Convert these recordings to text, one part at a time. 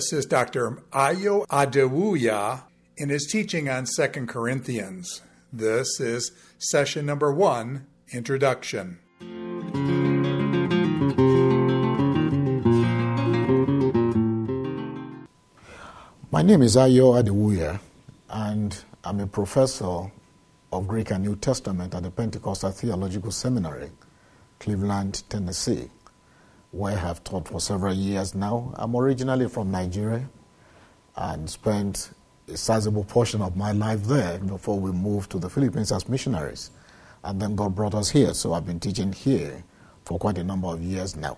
This is Dr. Ayo Adewuya in his teaching on 2 Corinthians. This is session number 1, Introduction. My name is Ayo Adewuya, and I'm a professor of Greek and New Testament at the Pentecostal Theological Seminary, Cleveland, Tennessee, where I have taught for several years now. I'm originally from Nigeria and spent a sizable portion of my life there before we moved to the Philippines as missionaries. And then God brought us here, so I've been teaching here for quite a number of years now.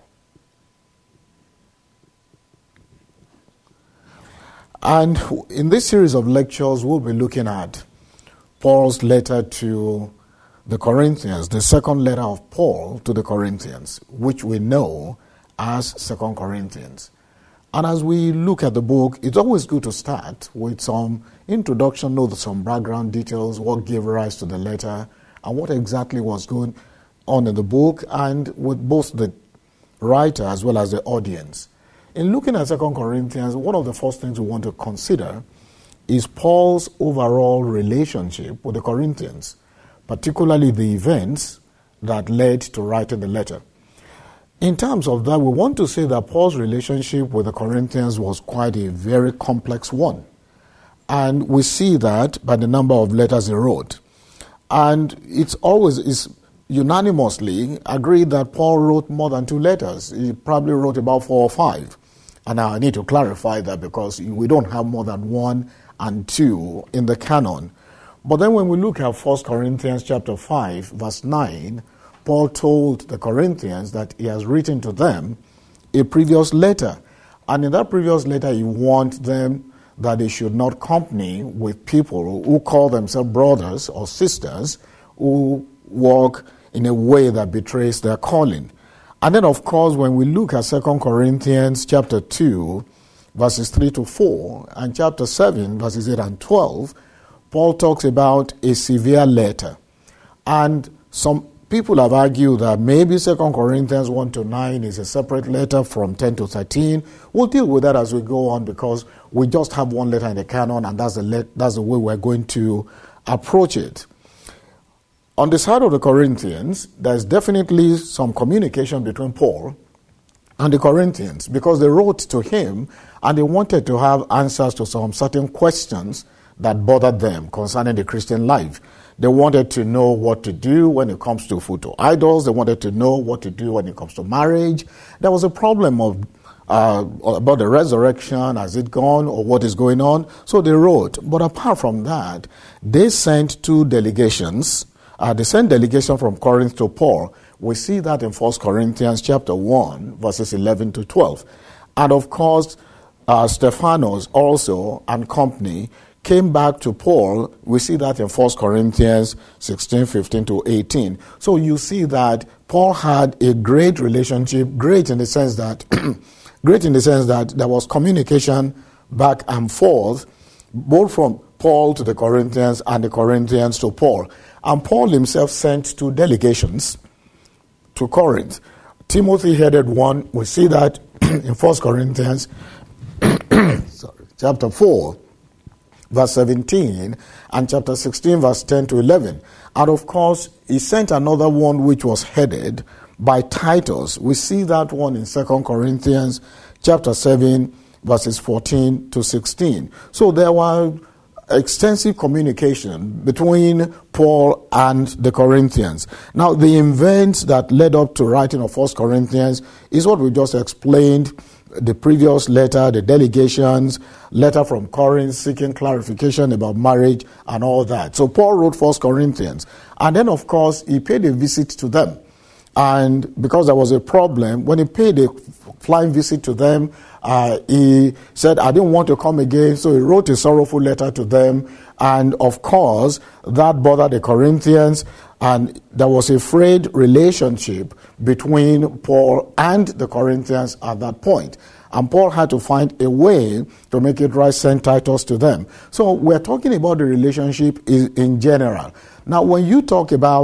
And in this series of lectures, we'll be looking at Paul's letter to the Corinthians, the second letter of Paul to the Corinthians, which we know as 2 Corinthians. And as we look at the book, it's always good to start with some introduction, know some background details, what gave rise to the letter, and what exactly was going on in the book, and with both the writer as well as the audience. In looking at 2 Corinthians, one of the first things we want to consider is Paul's overall relationship with the Corinthians, particularly the events that led to writing the letter. In terms of that, we want to say that Paul's relationship with the Corinthians was quite a very complex one. And we see that by the number of letters he wrote. And it's unanimously agreed that Paul wrote more than 2 letters. He probably wrote about 4 or 5. And I need to clarify that because we don't have more than 1 and 2 in the canon. But then when we look at 1 Corinthians chapter 5, verse 9, Paul told the Corinthians that he has written to them a previous letter. And in that previous letter, he warned them that they should not company with people who call themselves brothers or sisters who walk in a way that betrays their calling. And then, of course, when we look at 2 Corinthians chapter 2, verses 3 to 4, and chapter 7, verses 8 and 12, Paul talks about a severe letter. And some people have argued that maybe 2 Corinthians 1 to 9 is a separate letter from 10 to 13. We'll deal with that as we go on because we just have one letter in the canon, and that's the way we're going to approach it. On the side of the Corinthians, there's definitely some communication between Paul and the Corinthians because they wrote to him and they wanted to have answers to some certain questions that bothered them concerning the Christian life. They wanted to know what to do when it comes to food to idols. They wanted to know what to do when it comes to marriage. There was a problem of about the resurrection, has it gone, or what is going on? So they wrote. But apart from that, they sent 2 delegations. They sent delegation from Corinth to Paul. We see that in 1 Corinthians chapter 1, verses 11 to 12. And of course, Stephanos also and company came back to Paul. We see that in 1 Corinthians 16, 15 to 18. So you see that Paul had a great relationship, great in the sense that there was communication back and forth, both from Paul to the Corinthians and the Corinthians to Paul. And Paul himself sent 2 delegations to Corinth. Timothy headed one. We see that in 1 Corinthians chapter 4, verse 17, and chapter 16, verse 10 to 11. And of course, he sent another one which was headed by Titus. We see that one in 2 Corinthians chapter 7, verses 14 to 16. So there were extensive communication between Paul and the Corinthians. Now, the events that led up to writing of 1 Corinthians is what we just explained. The previous letter, the delegations, letter from Corinth seeking clarification about marriage and all that. So Paul wrote 1 Corinthians. And then, of course, he paid a visit to them. And because there was a problem, when he paid a flying visit to them, he said, I didn't want to come again. So he wrote a sorrowful letter to them. And of course, that bothered the Corinthians. And there was a frayed relationship between Paul and the Corinthians at that point. And Paul had to find a way to make it right, send Titus to them. So we're talking about the relationship in general. Now, when you talk about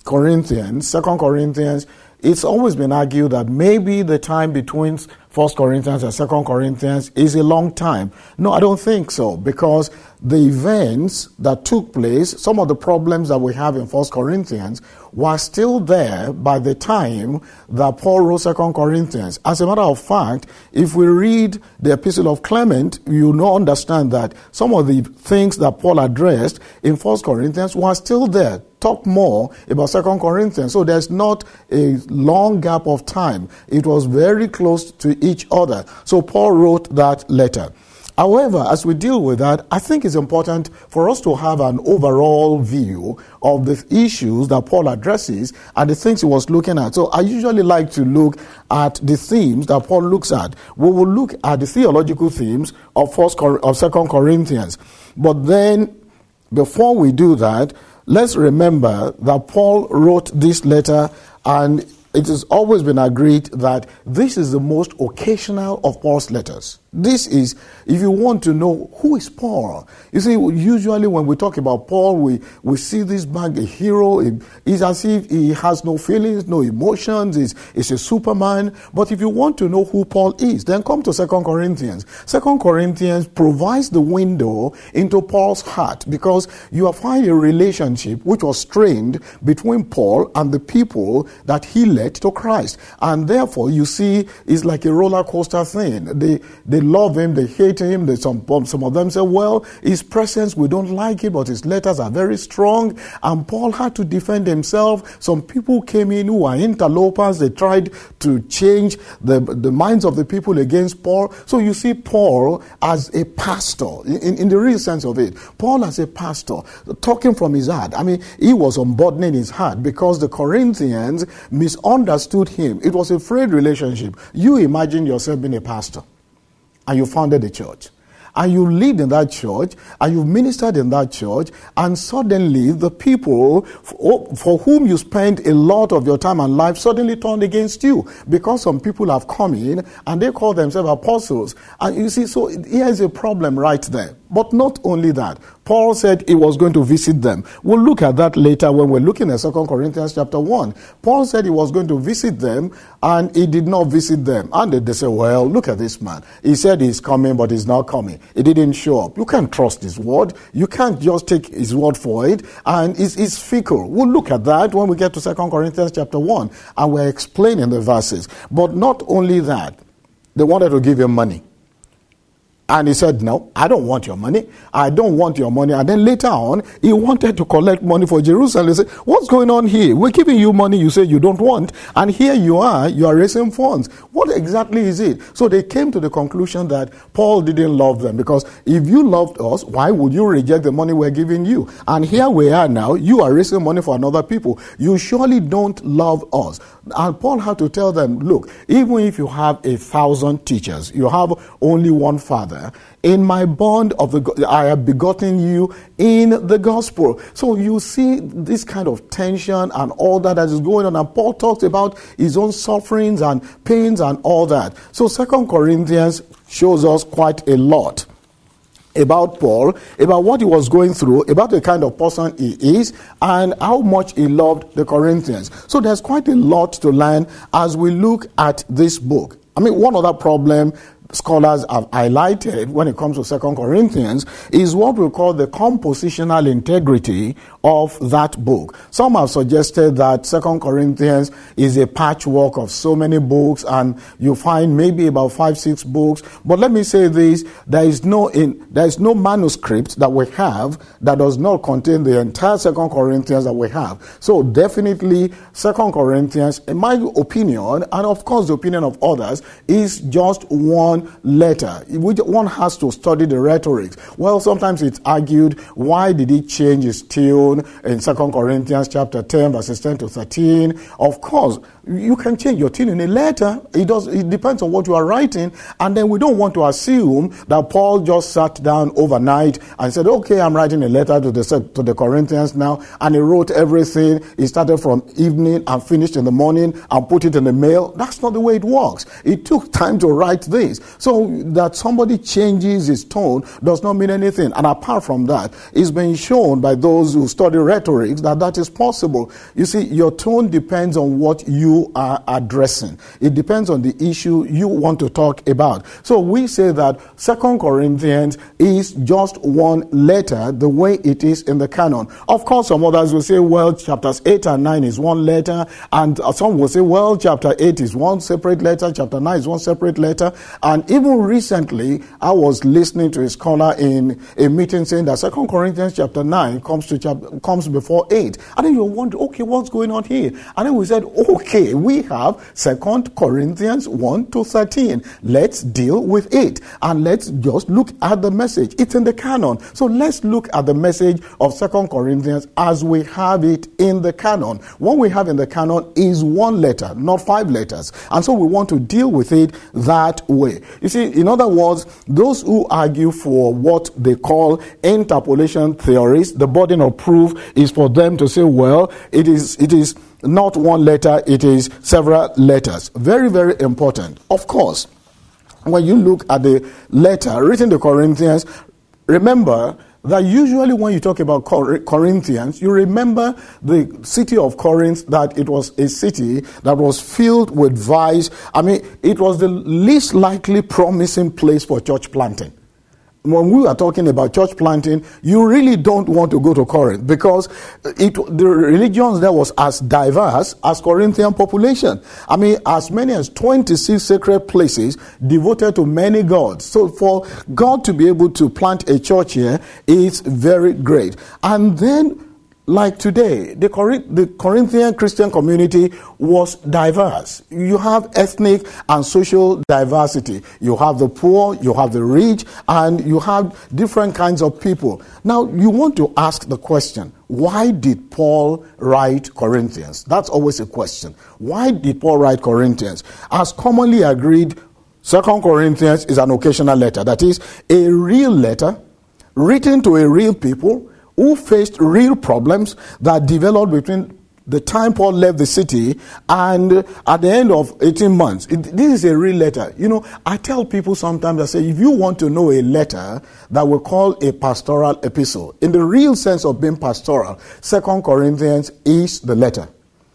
Corinthians, 2 Corinthians, it's always been argued that maybe the time between 1 Corinthians and 2 Corinthians is a long time. No, I don't think so, because the events that took place, some of the problems that we have in 1 Corinthians were still there by the time that Paul wrote 2 Corinthians. As a matter of fact, if we read the Epistle of Clement, you will understand that some of the things that Paul addressed in 1 Corinthians were still there. Talk more about 2 Corinthians. So there's not a long gap of time. It was very close to each other. So Paul wrote that letter. However, as we deal with that, I think it's important for us to have an overall view of the issues that Paul addresses and the things he was looking at. So I usually like to look at the themes that Paul looks at. We will look at the theological themes of 2 Corinthians. But then, before we do that, let's remember that Paul wrote this letter, and it has always been agreed that this is the most occasional of Paul's letters. This is, if you want to know who is Paul, you see, usually when we talk about Paul, we see this man, a hero. It's as if he has no feelings, no emotions. He's a Superman. But if you want to know who Paul is, then come to 2 Corinthians. 2 Corinthians provides the window into Paul's heart, because you find a relationship which was strained between Paul and the people that he led to Christ. And therefore, you see, it's like a roller coaster thing. They love him, they hate him. Some of them say, well, his presence, we don't like it, but his letters are very strong. And Paul had to defend himself. Some people came in who are interlopers. They tried to change the minds of the people against Paul. So you see Paul as a pastor, in the real sense of it. Paul as a pastor, talking from his heart. I mean, he was unburdening his heart because the Corinthians misunderstood him. It was a frayed relationship. You imagine yourself being a pastor, and you founded a church, and you lived in that church, and you ministered in that church, and suddenly the people for whom you spent a lot of your time and life suddenly turned against you, because some people have come in and they call themselves apostles. And you see, so here is a problem right there. But not only that, Paul said he was going to visit them. We'll look at that later when we're looking at 2 Corinthians chapter 1. Paul said he was going to visit them, and he did not visit them. And they say, well, look at this man. He said he's coming, but he's not coming. He didn't show up. You can't trust his word. You can't just take his word for it. And it's fickle. We'll look at that when we get to 2 Corinthians chapter 1, and we're explaining the verses. But not only that, they wanted to give him money. And he said, no, I don't want your money. I don't want your money. And then later on, he wanted to collect money for Jerusalem. He said, what's going on here? We're giving you money you say you don't want. And here you are raising funds. What exactly is it? So they came to the conclusion that Paul didn't love them, because if you loved us, why would you reject the money we're giving you? And here we are now. You are raising money for another people. You surely don't love us. And Paul had to tell them, look, even if you have 1,000 teachers, you have only one Father. In my bond I have begotten you in the gospel. So you see this kind of tension and all that is going on. And Paul talks about his own sufferings and pains and all that. So 2 Corinthians shows us quite a lot about Paul, about what he was going through, about the kind of person he is, and how much he loved the Corinthians. So there's quite a lot to learn as we look at this book. I mean, one other problem scholars have highlighted when it comes to 2 Corinthians is what we call the compositional integrity of that book. Some have suggested that 2 Corinthians is a patchwork of so many books, and you find maybe about 5-6 books. But let me say this, there is no manuscript that we have that does not contain the entire 2 Corinthians that we have. So definitely 2 Corinthians, in my opinion, and of course the opinion of others, is just one letter. One has to study the rhetorics. Well, sometimes it's argued, why did he change his tune in 2 Corinthians chapter 10, verses 10 to 13? Of course, you can change your tune in a letter. It depends on what you are writing. And then we don't want to assume that Paul just sat down overnight and said, okay, I'm writing a letter to the Corinthians now. And he wrote everything. He started from evening and finished in the morning and put it in the mail. That's not the way it works. It took time to write this. So that somebody changes his tone does not mean anything. And apart from that, it's been shown by those who study rhetoric that is possible. You see, your tone depends on what you are addressing. It depends on the issue you want to talk about. So we say that 2 Corinthians is just one letter the way it is in the canon. Of course, some others will say, well, chapters 8 and 9 is one letter, and some will say, well, chapter 8 is one separate letter, chapter 9 is one separate letter. And even recently, I was listening to a scholar in a meeting saying that 2 Corinthians chapter 9 comes before 8. And then you wonder, okay, what's going on here? And then we said, okay, we have 2 Corinthians 1 to 13. Let's deal with it. And let's just look at the message. It's in the canon. So let's look at the message of 2 Corinthians as we have it in the canon. What we have in the canon is one letter, not 5 letters. And so we want to deal with it that way. You see, in other words, those who argue for what they call interpolation theories, the burden of proof is for them to say, well, it is not one letter, it is several letters. Very, very important. Of course, when you look at the letter written to Corinthians, remember that usually when you talk about Corinthians, you remember the city of Corinth, that it was a city that was filled with vice. I mean, it was the least likely promising place for church planting. When we are talking about church planting, you really don't want to go to Corinth, because the religions there was as diverse as Corinthian population. I mean, as many as 26 sacred places devoted to many gods. So for God to be able to plant a church here is very great. And then, like today, the Corinthian Christian community was diverse. You have ethnic and social diversity. You have the poor, you have the rich, and you have different kinds of people. Now, you want to ask the question, why did Paul write Corinthians? That's always a question. Why did Paul write Corinthians? As commonly agreed, 2 Corinthians is an occasional letter. That is, a real letter written to a real people who faced real problems that developed between the time Paul left the city and at the end of 18 months. This is a real letter. You know, I tell people sometimes, I say, if you want to know a letter that we call a pastoral epistle, in the real sense of being pastoral, 2 Corinthians is the letter.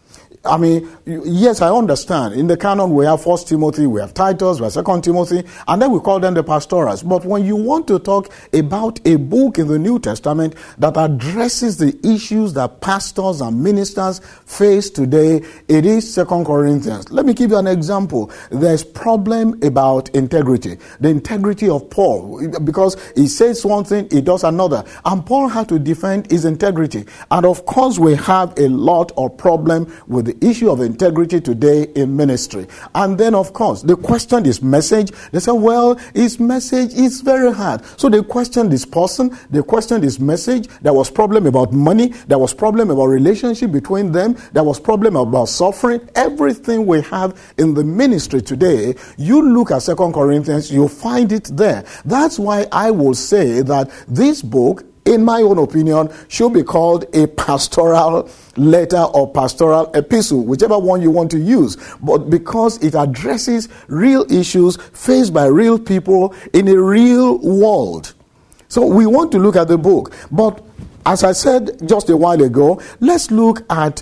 I mean, yes, I understand. In the canon, we have 1 Timothy, we have Titus, we have 2 Timothy, and then we call them the pastorals. But when you want to talk about a book in the New Testament that addresses the issues that pastors and ministers face today, it is 2 Corinthians. Let me give you an example. There's problem about integrity. The integrity of Paul, because he says one thing, he does another. And Paul had to defend his integrity. And of course, we have a lot of problem with the issue of integrity today in ministry. And then, of course, the question is message. They say, well, his message is very hard. So they questioned this person. They questioned his message. There was problem about money. There was problem about relationship between them. There was problem about suffering. Everything we have in the ministry today, you look at 2 Corinthians, you'll find it there. That's why I will say that this book, in my own opinion, should be called a pastoral letter or pastoral epistle, whichever one you want to use. But because it addresses real issues faced by real people in a real world. So we want to look at the book. But as I said just a while ago, let's look at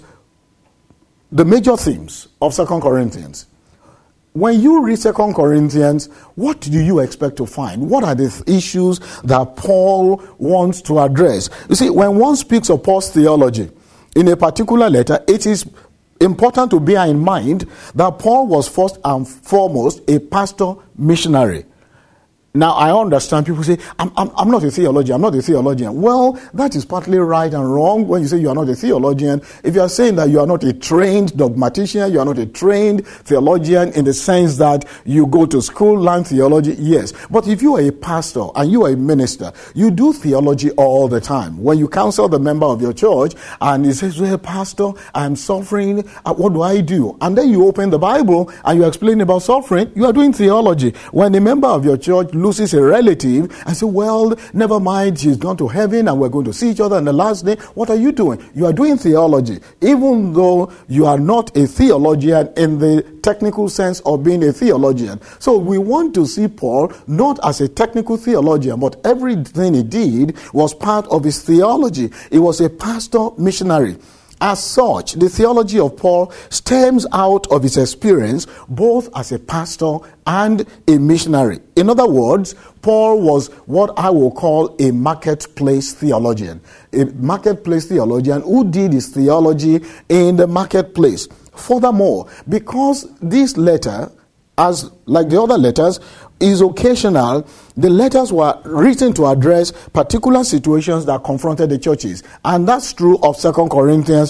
the major themes of 2 Corinthians. When you read 2 Corinthians, what do you expect to find? What are the issues that Paul wants to address? You see, when one speaks of Paul's theology in a particular letter, it is important to bear in mind that Paul was first and foremost a pastor missionary. Now, I understand people say, I'm not a theologian, I'm not a theologian. Well, that is partly right and wrong when you say you are not a theologian. If you are saying that you are not a trained dogmatician, you are not a trained theologian in the sense that you go to school, learn theology, yes. But if you are a pastor and you are a minister, you do theology all the time. When you counsel the member of your church and he says, well, pastor, I'm suffering, what do I do? And then you open the Bible and you explain about suffering, you are doing theology. When a member of your church looks loses a relative and say, well, never mind, she's gone to heaven and we're going to see each other on the last day. What are you doing? You are doing theology, even though you are not a theologian in the technical sense of being a theologian. So we want to see Paul not as a technical theologian, but everything he did was part of his theology. He was a pastor missionary. As such, the theology of Paul stems out of his experience both as a pastor and a missionary. In other words, Paul was what I will call a marketplace theologian. A marketplace theologian who did his theology in the marketplace. Furthermore, because this letter, as like the other letters, is occasional, the letters were written to address particular situations that confronted the churches. And that's true of 2 Corinthians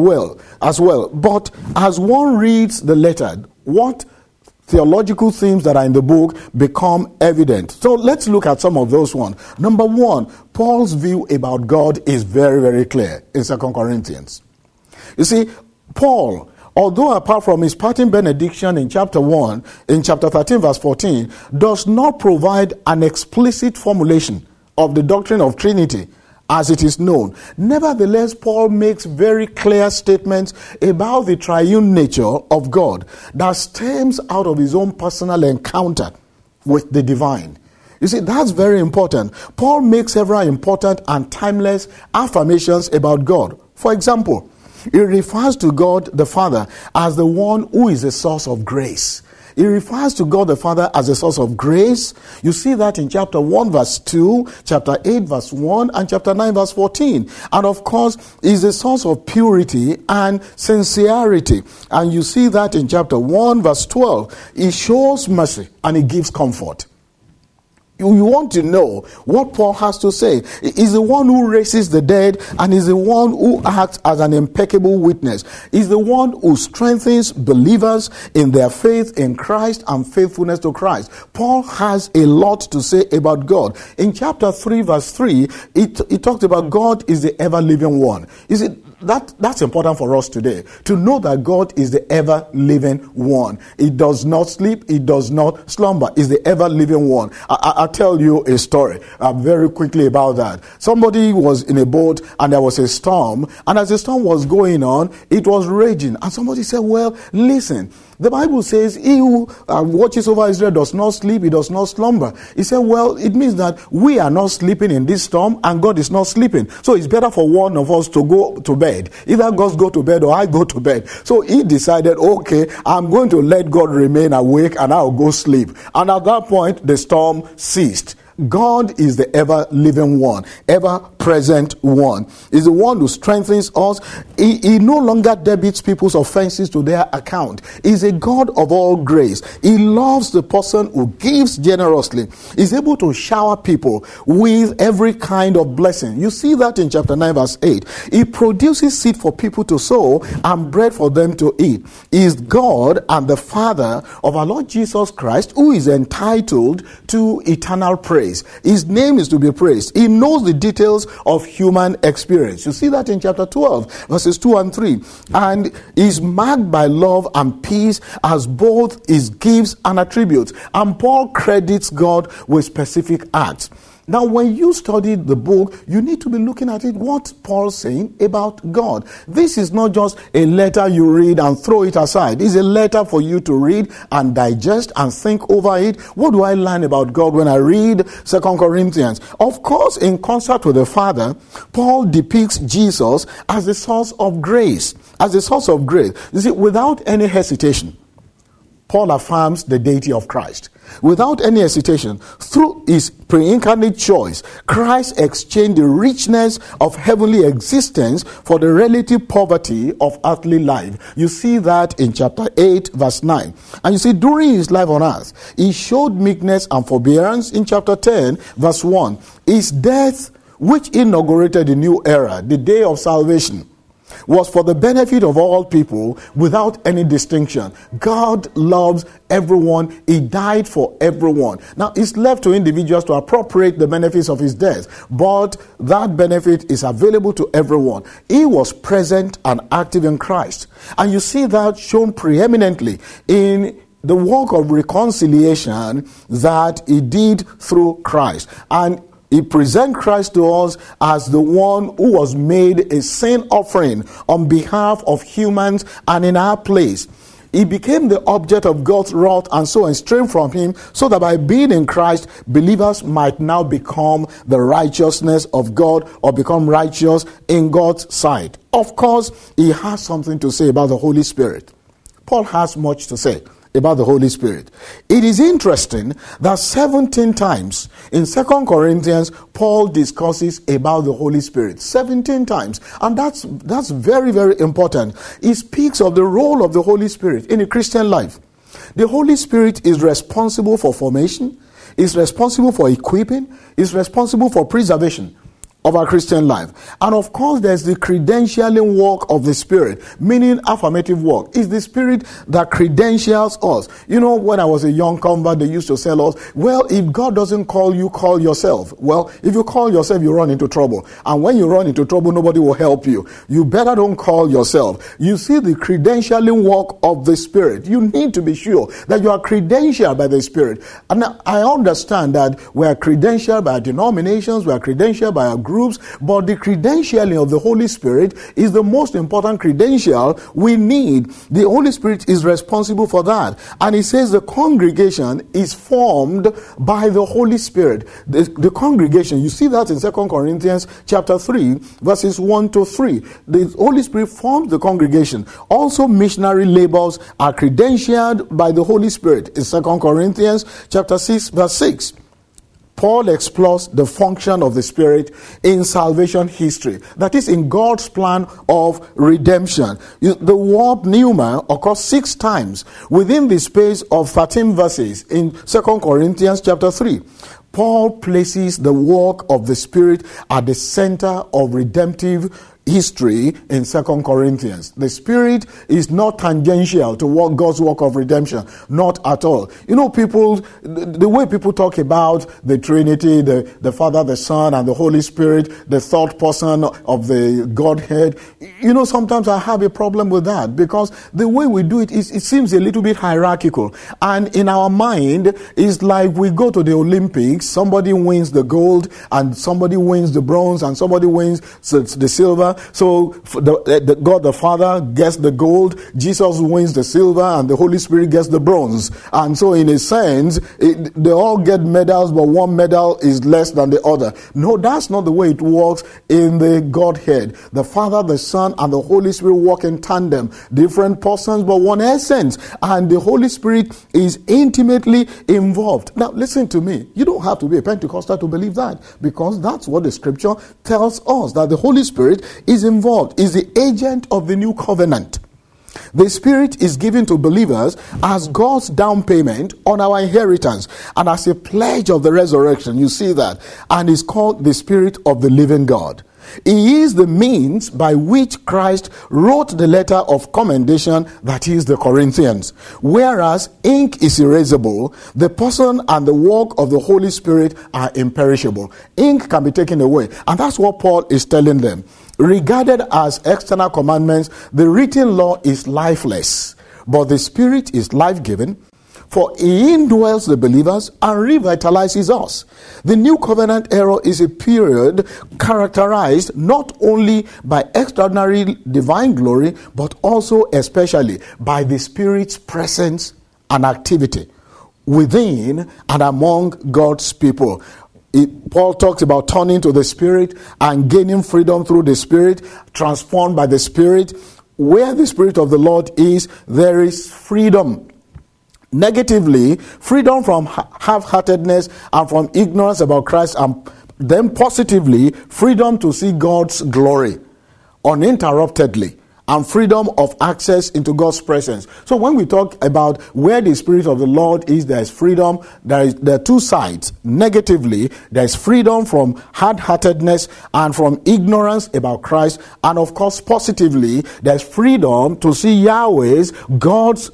as well. But as one reads the letter, what theological themes that are in the book become evident. So let's look at some of those ones. Number one, Paul's view about God is very, very clear in 2 Corinthians. You see, Paul, although apart from his parting benediction in chapter 1, in chapter 13 verse 14, does not provide an explicit formulation of the doctrine of Trinity as it is known, nevertheless, Paul makes very clear statements about the triune nature of God that stems out of his own personal encounter with the divine. You see, that's very important. Paul makes several important and timeless affirmations about God. For example, he refers to God the Father as the one who is the source of grace. He refers to God the Father as a source of grace. You see that in chapter 1 verse 2, chapter 8 verse 1, and chapter 9 verse 14. And of course, is a source of purity and sincerity. And you see that in chapter 1 verse 12. He shows mercy and he gives comfort. You want to know what Paul has to say. He's the one who raises the dead and is the one who acts as an impeccable witness. He's the one who strengthens believers in their faith in Christ and faithfulness to Christ. Paul has a lot to say about God. In chapter 3 verse 3, he talked about God is the ever-living one. You see, that's important for us today, to know that God is the ever-living one. He does not sleep, he does not slumber. He's the ever-living one. I'll tell you a story very quickly about that. Somebody was in a boat and there was a storm, and as the storm was going on, it was raging. And somebody said, well, listen, the Bible says he who watches over Israel does not sleep, he does not slumber. He said, well, it means that we are not sleeping in this storm and God is not sleeping. So it's better for one of us to go to bed. Either God go to bed or I go to bed. So he decided, okay, I'm going to let God remain awake and I'll go sleep. And at that point, the storm ceased. God is the ever-living one, ever-present one. He's the one who strengthens us. He no longer debits people's offenses to their account. He's a God of all grace. He loves the person who gives generously. He's able to shower people with every kind of blessing. You see that in chapter 9 verse 8. He produces seed for people to sow and bread for them to eat. He is God and the Father of our Lord Jesus Christ, who is entitled to eternal praise. His name is to be praised. He knows the details of human experience. You see that in chapter 12, verses 2 and 3. And is marked by love and peace as both his gifts and attributes. And Paul credits God with specific acts. Now, when you study the book, you need to be looking at it, what Paul's saying about God. This is not just a letter you read and throw it aside. It's a letter for you to read and digest and think over it. What do I learn about God when I read 2 Corinthians? Of course, in concert with the Father, Paul depicts Jesus as the source of grace. As the source of grace. You see, without any hesitation, Paul affirms the deity of Christ. Without any hesitation, through his pre-incarnate choice, Christ exchanged the richness of heavenly existence for the relative poverty of earthly life. You see that in chapter 8, verse 9. And you see, during his life on earth, he showed meekness and forbearance in chapter 10, verse 1. His death, which inaugurated the new era, the day of salvation, was for the benefit of all people without any distinction. God loves everyone. He died for everyone. Now, it's left to individuals to appropriate the benefits of his death, but that benefit is available to everyone. He was present and active in Christ. And you see that shown preeminently in the work of reconciliation that he did through Christ. And he presents Christ to us as the one who was made a sin offering on behalf of humans and in our place. He became the object of God's wrath and so estranged from him, so that by being in Christ, believers might now become the righteousness of God, or become righteous in God's sight. Of course, he has something to say about the Holy Spirit. Paul has much to say about the Holy Spirit. It is interesting that 17 times in 2 Corinthians, Paul discusses about the Holy Spirit. 17 times. And that's very, very important. He speaks of the role of the Holy Spirit in a Christian life. The Holy Spirit is responsible for formation, is responsible for equipping, is responsible for preservation of our Christian life. And of course, there's the credentialing work of the Spirit, meaning affirmative work. It's the Spirit that credentials us. You know, when I was a young convert, they used to tell us, well, if God doesn't call you, call yourself. Well, if you call yourself, you run into trouble. And when you run into trouble, nobody will help you. You better don't call yourself. You see the credentialing work of the Spirit. You need to be sure that you are credentialed by the Spirit. And I understand that we are credentialed by our denominations, we are credentialed by our groups, but the credentialing of the Holy Spirit is the most important credential we need. The Holy Spirit is responsible for that. And he says the congregation is formed by the Holy Spirit. The congregation, you see that in 2 Corinthians chapter 3, verses 1 to 3. The Holy Spirit forms the congregation. Also, missionary labors are credentialed by the Holy Spirit. In 2 Corinthians chapter 6, verse 6. Paul explores the function of the Spirit in salvation history. That is, in God's plan of redemption. The word pneuma occurs 6 times within the space of 13 verses in 2 Corinthians chapter 3. Paul places the work of the Spirit at the center of redemptive history in 2 Corinthians. The Spirit is not tangential to God's work of redemption. Not at all. You know, people, the way people talk about the Trinity, the Father, the Son, and the Holy Spirit, the third person of the Godhead, you know, sometimes I have a problem with that, because the way we do it seems a little bit hierarchical. And in our mind, it's like we go to the Olympics, somebody wins the gold, and somebody wins the bronze, and somebody wins the silver. So God the Father gets the gold, Jesus wins the silver, and the Holy Spirit gets the bronze. And so in a sense, they all get medals, but one medal is less than the other. No, that's not the way it works in the Godhead. The Father, the Son, and the Holy Spirit work in tandem. Different persons, but one essence. And the Holy Spirit is intimately involved. Now, listen to me. You don't have to be a Pentecostal to believe that, because that's what the Scripture tells us, that the Holy Spirit is involved, is the agent of the new covenant. The Spirit is given to believers as God's down payment on our inheritance and as a pledge of the resurrection. You see that. And is called the Spirit of the living God. He is the means by which Christ wrote the letter of commendation, that is the Corinthians. Whereas ink is erasable, the person and the work of the Holy Spirit are imperishable. Ink can be taken away. And that's what Paul is telling them. Regarded as external commandments, the written law is lifeless, but the Spirit is life-giving. For he indwells the believers and revitalizes us. The new covenant era is a period characterized not only by extraordinary divine glory, but also especially by the Spirit's presence and activity within and among God's people. Paul talks about turning to the Spirit and gaining freedom through the Spirit, transformed by the Spirit. Where the Spirit of the Lord is, there is freedom. Negatively, freedom from half-heartedness and from ignorance about Christ, and then positively, freedom to see God's glory uninterruptedly, and freedom of access into God's presence. So when we talk about where the Spirit of the Lord is, there is freedom. There are 2 sides. Negatively, there is freedom from hard-heartedness and from ignorance about Christ. And of course, positively, there is freedom to see Yahweh's, God's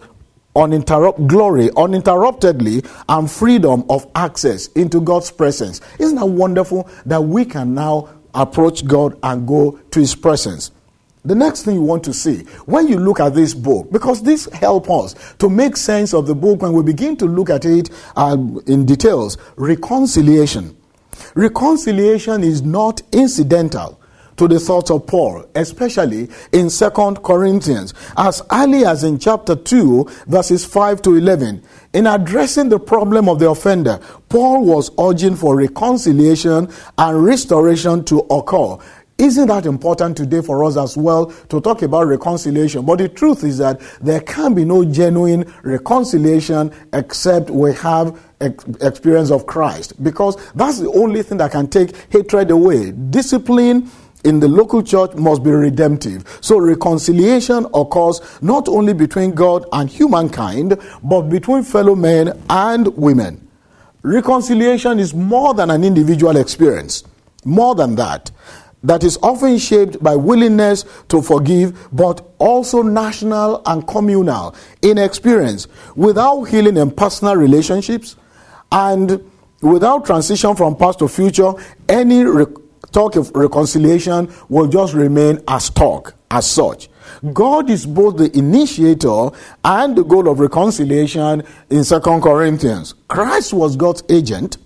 glory uninterruptedly, and freedom of access into God's presence. Isn't that wonderful that we can now approach God and go to His presence? The next thing you want to see when you look at this book, because this helps us to make sense of the book when we begin to look at it in details. Reconciliation. Reconciliation is not incidental to the thoughts of Paul, especially in 2 Corinthians, as early as in chapter 2, verses 5 to 11. In addressing the problem of the offender, Paul was urging for reconciliation and restoration to occur. Isn't that important today for us as well to talk about reconciliation? But the truth is that there can be no genuine reconciliation except we have experience of Christ, because that's the only thing that can take hatred away. Discipline in the local church must be redemptive. So reconciliation occurs not only between God and humankind, but between fellow men and women. Reconciliation is more than an individual experience. More than that. That is often shaped by willingness to forgive, but also national and communal in experience. Without healing in personal relationships and without transition from past to future, any talk of reconciliation will just remain as talk, as such. God is both the initiator and the goal of reconciliation in 2 Corinthians. Christ was God's agent.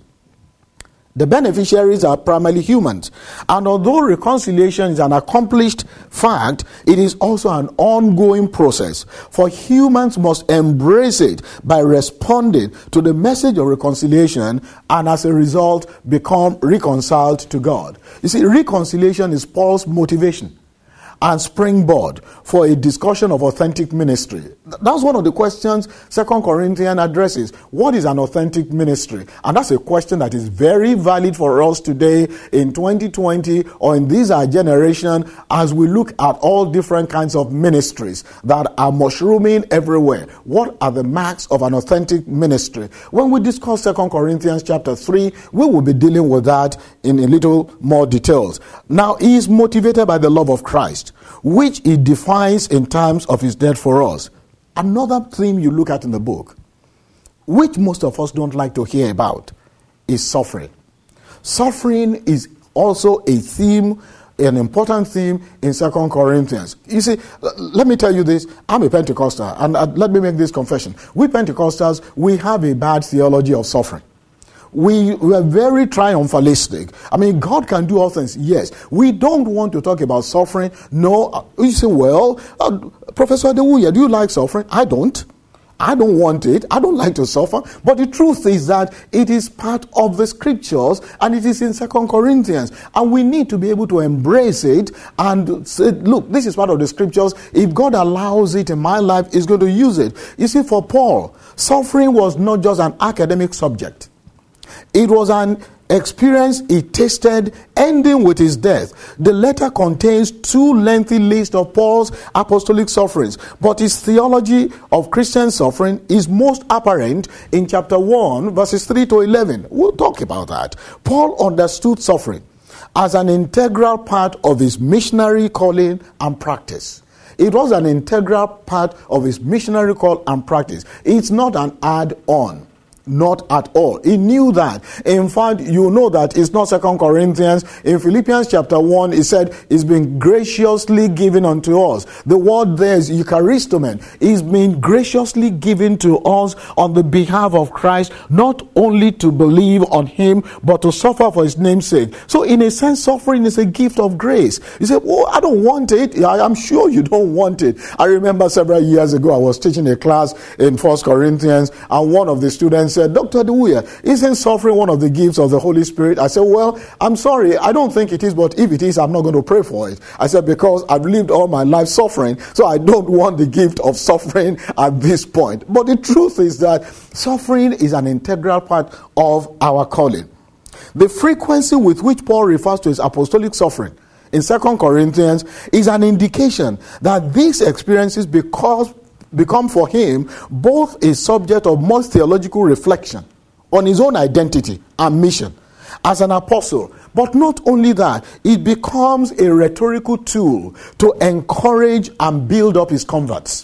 The beneficiaries are primarily humans. And although reconciliation is an accomplished fact, it is also an ongoing process. For humans must embrace it by responding to the message of reconciliation and as a result become reconciled to God. You see, reconciliation is Paul's motivation and springboard for a discussion of authentic ministry. That's one of the questions 2 Corinthians addresses. What is an authentic ministry? And that's a question that is very valid for us today in 2020 or in this our generation as we look at all different kinds of ministries that are mushrooming everywhere. What are the marks of an authentic ministry? When we discuss 2 Corinthians chapter 3, we will be dealing with that in a little more details. Now, he is motivated by the love of Christ, which he defines in terms of his death for us. Another theme you look at in the book, which most of us don't like to hear about, is suffering. Suffering is also a theme, an important theme in 2 Corinthians. You see, let me tell you this. I'm a Pentecostal, and let me make this confession. We Pentecostals, we have a bad theology of suffering. We are very triumphalistic. I mean, God can do all things. Yes. We don't want to talk about suffering. No. You say, well, Professor Adewuya, do you like suffering? I don't. I don't want it. I don't like to suffer. But the truth is that it is part of the scriptures and it is in 2 Corinthians. And we need to be able to embrace it and say, look, this is part of the scriptures. If God allows it in my life, He's going to use it. You see, for Paul, suffering was not just an academic subject. It was an experience he tasted, ending with his death. The letter contains 2 lengthy lists of Paul's apostolic sufferings, but his theology of Christian suffering is most apparent in chapter 1, verses 3 to 11. We'll talk about that. Paul understood suffering as an integral part of his missionary calling and practice. It was an integral part of his missionary call and practice. It's not an add-on. Not at all. He knew that. In fact, you know that it's not 2 Corinthians. In Philippians chapter 1, he said, it's been graciously given unto us. The word there is Eucharistomen. It's been graciously given to us on the behalf of Christ, not only to believe on Him, but to suffer for His name's sake. So in a sense, suffering is a gift of grace. You say, oh, I don't want it. I'm sure you don't want it. I remember several years ago, I was teaching a class in 1 Corinthians, and one of the students said, Dr. Adewuya, isn't suffering one of the gifts of the Holy Spirit? I said, well, I'm sorry, I don't think it is, but if it is, I'm not going to pray for it. I said, because I've lived all my life suffering, so I don't want the gift of suffering at this point. But the truth is that suffering is an integral part of our calling. The frequency with which Paul refers to his apostolic suffering in 2 Corinthians is an indication that these experiences become for him both a subject of much theological reflection on his own identity and mission as an apostle. But not only that, it becomes a rhetorical tool to encourage and build up his converts.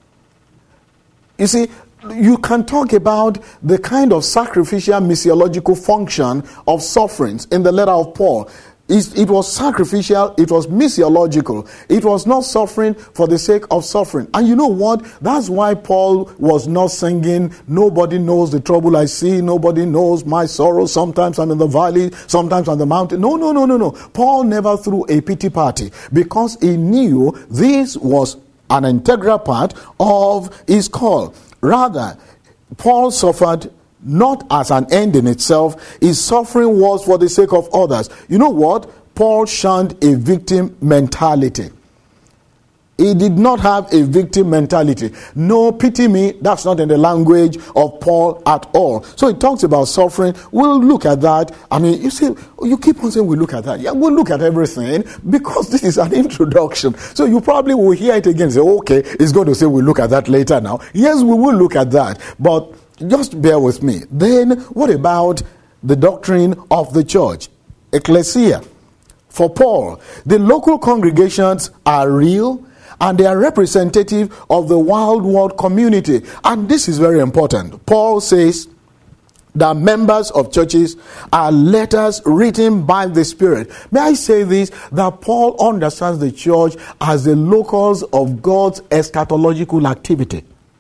You see, you can talk about the kind of sacrificial missiological function of sufferings in the letter of Paul. It was sacrificial, it was missiological. It was not suffering for the sake of suffering. And you know what? That's why Paul was not singing, nobody knows the trouble I see, nobody knows my sorrow. Sometimes I'm in the valley, sometimes on the mountain. No. Paul never threw a pity party because he knew this was an integral part of his call. Rather, Paul suffered not as an end in itself. His suffering was for the sake of others. You know what? Paul shunned a victim mentality. He did not have a victim mentality. No, pity me, that's not in the language of Paul at all. So he talks about suffering. We'll look at that. I mean, you see, you keep on saying we'll look at that. Yeah, we'll look at everything because this is an introduction. So you probably will hear it again and say, okay, it's going to say we'll look at that later now. Yes, we will look at that. But just bear with me. Then, what about the doctrine of the church? Ecclesia. For Paul, the local congregations are real and they are representative of the wild world community. And this is very important. Paul says that members of churches are letters written by the Spirit. May I say this? That Paul understands the church as the locus of God's eschatological activity.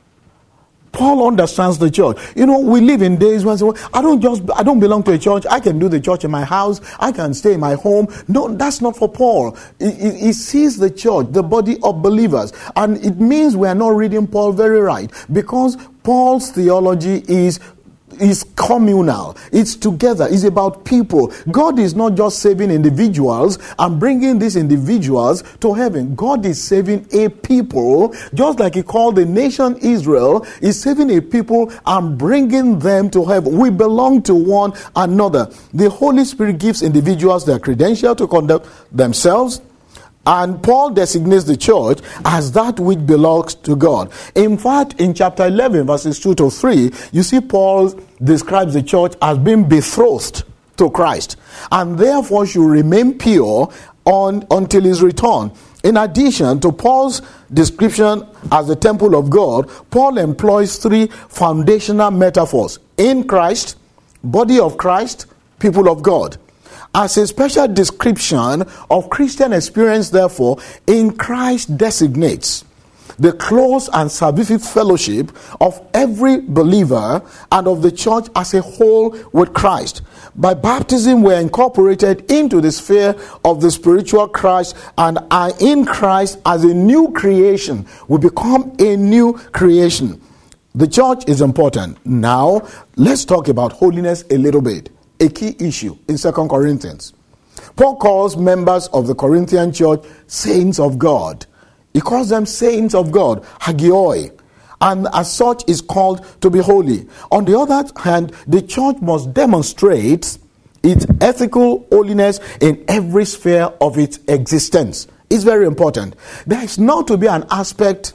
Paul understands the church. You know, we live in days when I don't belong to a church. I can do the church in my house. I can stay in my home. No, that's not for Paul. He sees the church, the body of believers. And it means we are not reading Paul very right. Because Paul's theology is communal. It's together. It's about people. God is not just saving individuals and bringing these individuals to heaven. God is saving a people, just like he called the nation Israel. He's saving a people and bringing them to heaven. We belong to one another. The Holy Spirit gives individuals their credential to conduct themselves. And Paul designates the church as that which belongs to God. In fact, in chapter 11, verses 2 to 3, you see Paul describes the church as being betrothed to Christ, and therefore should remain pure until his return. In addition to Paul's description as the temple of God, Paul employs three foundational metaphors: in Christ, body of Christ, people of God. As a special description of Christian experience, therefore, in Christ designates the close and salvific fellowship of every believer and of the church as a whole with Christ. By baptism, we are incorporated into the sphere of the spiritual Christ and are in Christ as a new creation. We become a new creation. The church is important. Now, let's talk about holiness a little bit. A key issue in 2 Corinthians. Paul calls members of the Corinthian church saints of God. He calls them saints of God, hagioi, and as such is called to be holy. On the other hand, the church must demonstrate its ethical holiness in every sphere of its existence. It's very important. There is not to be an aspect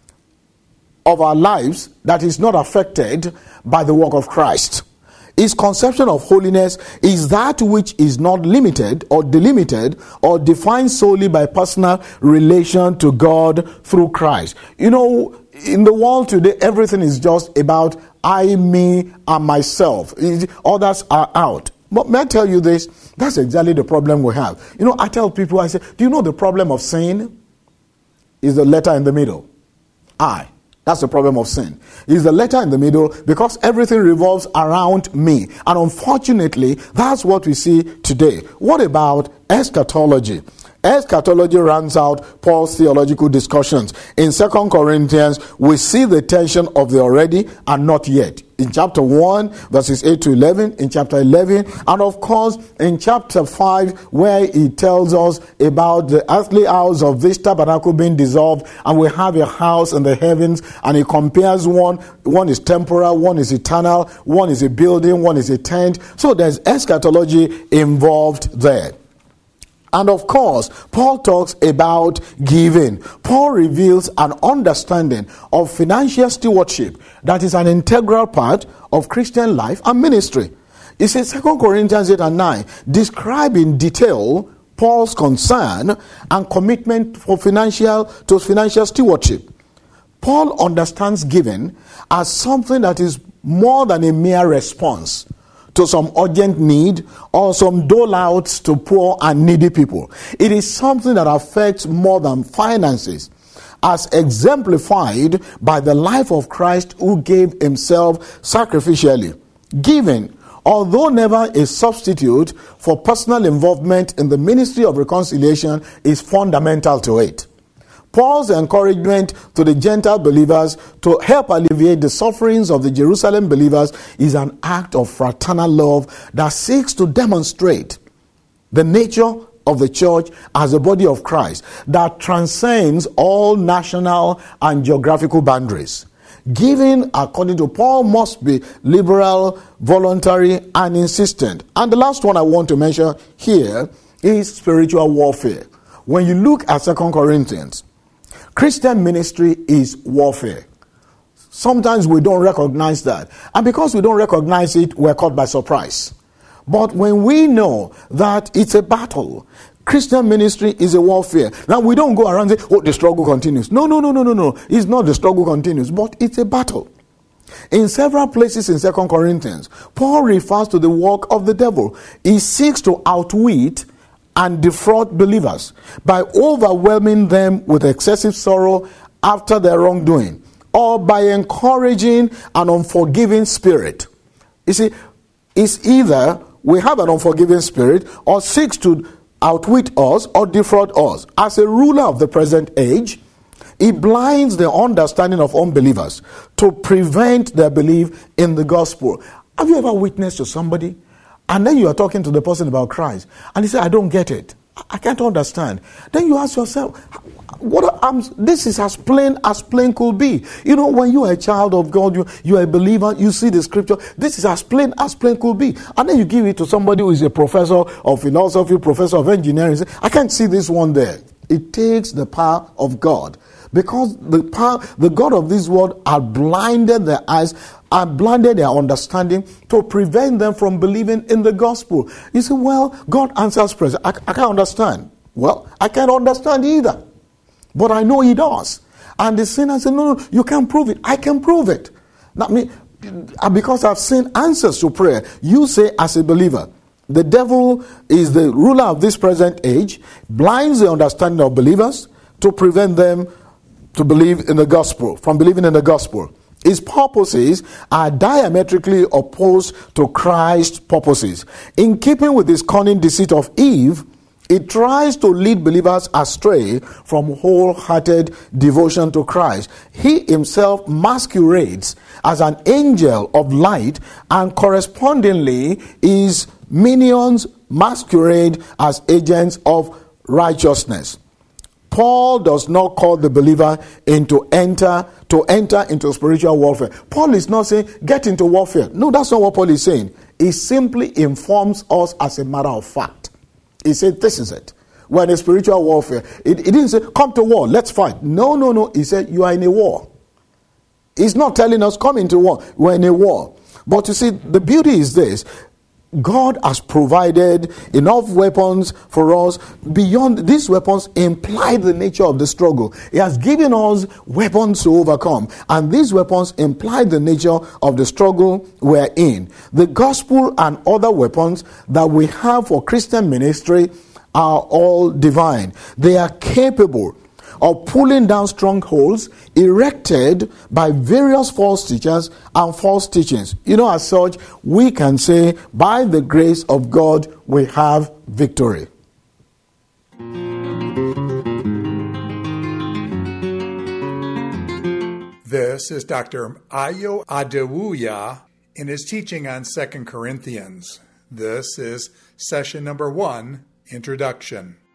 of our lives that is not affected by the work of Christ. His conception of holiness is that which is not limited or delimited or defined solely by personal relation to God through Christ. You know, in the world today, everything is just about I, me, and myself. Others are out. But may I tell you this? That's exactly the problem we have. You know, I tell people, I say, do you know the problem of sin? Is the letter in the middle. I. That's the problem of sin. It's the letter in the middle because everything revolves around me. And unfortunately, that's what we see today. What about eschatology? Eschatology runs out Paul's theological discussions. In 2 Corinthians, we see the tension of the already and not yet. In chapter 1, verses 8 to 11, in chapter 11, and of course, in chapter 5, where he tells us about the earthly house of this tabernacle being dissolved, and we have a house in the heavens, and he compares one is temporal, one is eternal, one is a building, one is a tent. So there's eschatology involved there. And of course, Paul talks about giving. Paul reveals an understanding of financial stewardship that is an integral part of Christian life and ministry. He says 2 Corinthians 8 and 9 describe in detail Paul's concern and commitment to financial stewardship. Paul understands giving as something that is more than a mere response to some urgent need or some dole outs to poor and needy people. It is something that affects more than finances, as exemplified by the life of Christ, who gave himself sacrificially. Giving, although never a substitute for personal involvement in the ministry of reconciliation, is fundamental to it. Paul's encouragement to the Gentile believers to help alleviate the sufferings of the Jerusalem believers is an act of fraternal love that seeks to demonstrate the nature of the church as a body of Christ that transcends all national and geographical boundaries. Giving, according to Paul, must be liberal, voluntary, and insistent. And the last one I want to mention here is spiritual warfare. When you look at 2 Corinthians, Christian ministry is warfare. Sometimes we don't recognize that. And because we don't recognize it, we're caught by surprise. But when we know that it's a battle, Christian ministry is a warfare. Now we don't go around and say, oh, the struggle continues. No. It's not the struggle continues, but it's a battle. In several places in 2 Corinthians, Paul refers to the work of the devil. He seeks to outwit and defraud believers by overwhelming them with excessive sorrow after their wrongdoing, or by encouraging an unforgiving spirit. You see, it's either we have an unforgiving spirit or seeks to outwit us or defraud us. As a ruler of the present age, he blinds the understanding of unbelievers to prevent their belief in the gospel. Have you ever witnessed to somebody and then you are talking to the person about Christ and he said, I don't get it. I can't understand. Then you ask yourself, this is as plain could be. You know, when you are a child of God, you are a believer, you see the scripture, this is as plain could be. And then you give it to somebody who is a professor of philosophy, professor of engineering. I can't see this one there. It takes the power of God. Because the God of this world had blinded their eyes and blinded their understanding to prevent them from believing in the gospel. You say, well, God answers prayer. I can't understand. Well, I can't understand either. But I know he does. And the sinner said, no, you can't prove it. I can prove it. That means, because I've seen answers to prayer. You say, as a believer, the devil is the ruler of this present age, blinds the understanding of believers to prevent them to believe in the gospel, from believing in the gospel. His purposes are diametrically opposed to Christ's purposes. In keeping with his cunning deceit of Eve, it tries to lead believers astray from wholehearted devotion to Christ. He himself masquerades as an angel of light, and correspondingly his minions masquerade as agents of righteousness. Paul does not call the believer to enter into spiritual warfare. Paul is not saying, get into warfare. No, that's not what Paul is saying. He simply informs us as a matter of fact. He said, this is it. We're in a spiritual warfare. He didn't say, come to war, let's fight. No. He said, you are in a war. He's not telling us, come into war. We're in a war. But you see, the beauty is this. God has provided enough weapons for us. Beyond these weapons imply the nature of the struggle. He has given us weapons to overcome. And these weapons imply the nature of the struggle we're in. The gospel and other weapons that we have for Christian ministry are all divine. They are capable of pulling down strongholds erected by various false teachers and false teachings. You know, as such, we can say, by the grace of God, we have victory. This is Dr. Ayo Adewuya in his teaching on 2 Corinthians. This is session number 1, Introduction.